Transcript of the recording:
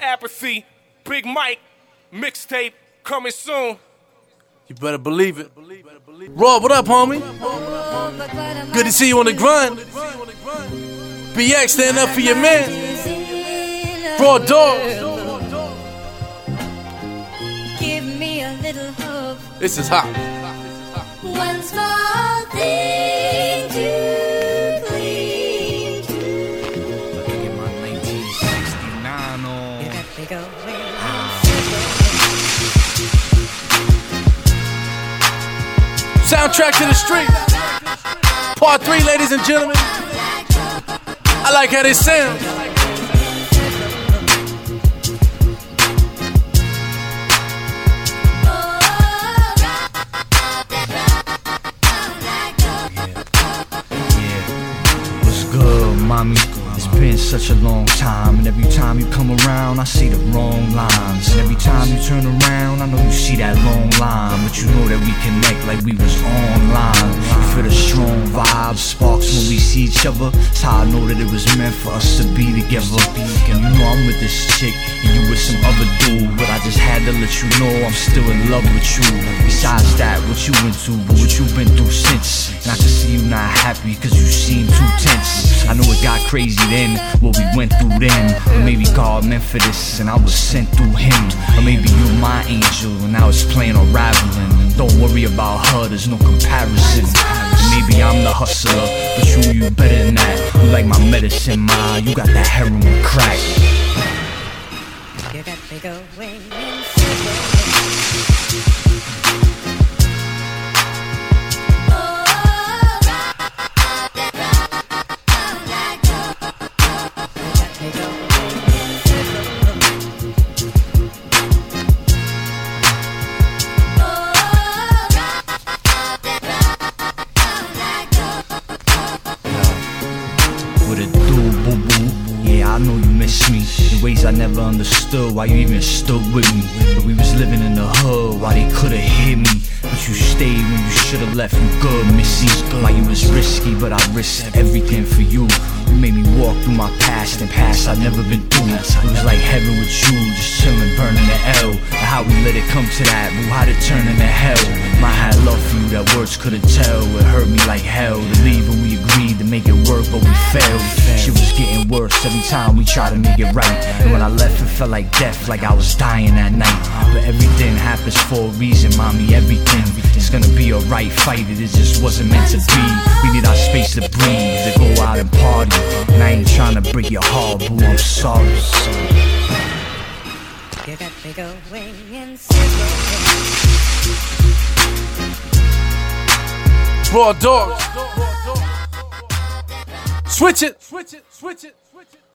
Apathy, Big Mike, mixtape, coming soon. You better believe it. Raw, what up, homie? Good to see you on the grind. BX, stand up for your man. Raw Dog. Give me a little hope. This is hot. One small thing to cling to. Get my 1969 on. You got to go away. Soundtrack to the street. Part 3, ladies and gentlemen. I like how this sounds. What's good, mommy? It's been such a long time, and every time you come around, I see the wrong lines. And every time you turn around, I know you see that long line, but you know that we connect like we was online. You feel the strong vibes, sparks when we see each other. That's how I know that it was meant for us to be together. And you know I'm with this chick, and you with some other dude, but I just had to let you know I'm still in love with you. Besides that, what you went through, but what you been through since. And I can see you not happy, cause you seem too tense. I know it got crazy then, what we went through then. Or maybe God meant for this, and I was sent through him. Or maybe you my angel, and now it's playing unraveling. And don't worry about her, there's no comparison. Maybe I'm the hustler, but you better than that. You like my medicine, ma, you got that heroin crack. You got to go away. What it do, boo boo? Yeah, I know you miss me in ways I never understood why you even stood with me. But we was living in the hood, why they could've hit me. But you stayed when you should've left. You good, missy. Why you was risky, but I risked everything for you. You made me walk through my past and past I've never been through. It was like heaven with you, just chillin', burning the L. And how we let it come to that, boo, how'd it turn into hell? My had love for you that words couldn't tell. It hurt me like hell to leave, and we agreed to make it work, but we failed. Shit was getting worse every time we tried to make it right. And when I left, it felt like death, like I was dying that night. But everything happens for a reason, mommy, everything. It's gonna be a right fight, it just wasn't meant to be. We need our space to breathe, to go out and party. And I ain't trying to break your heart, boo, I'm sorry. You got to go away and Raw Dog. Switch it.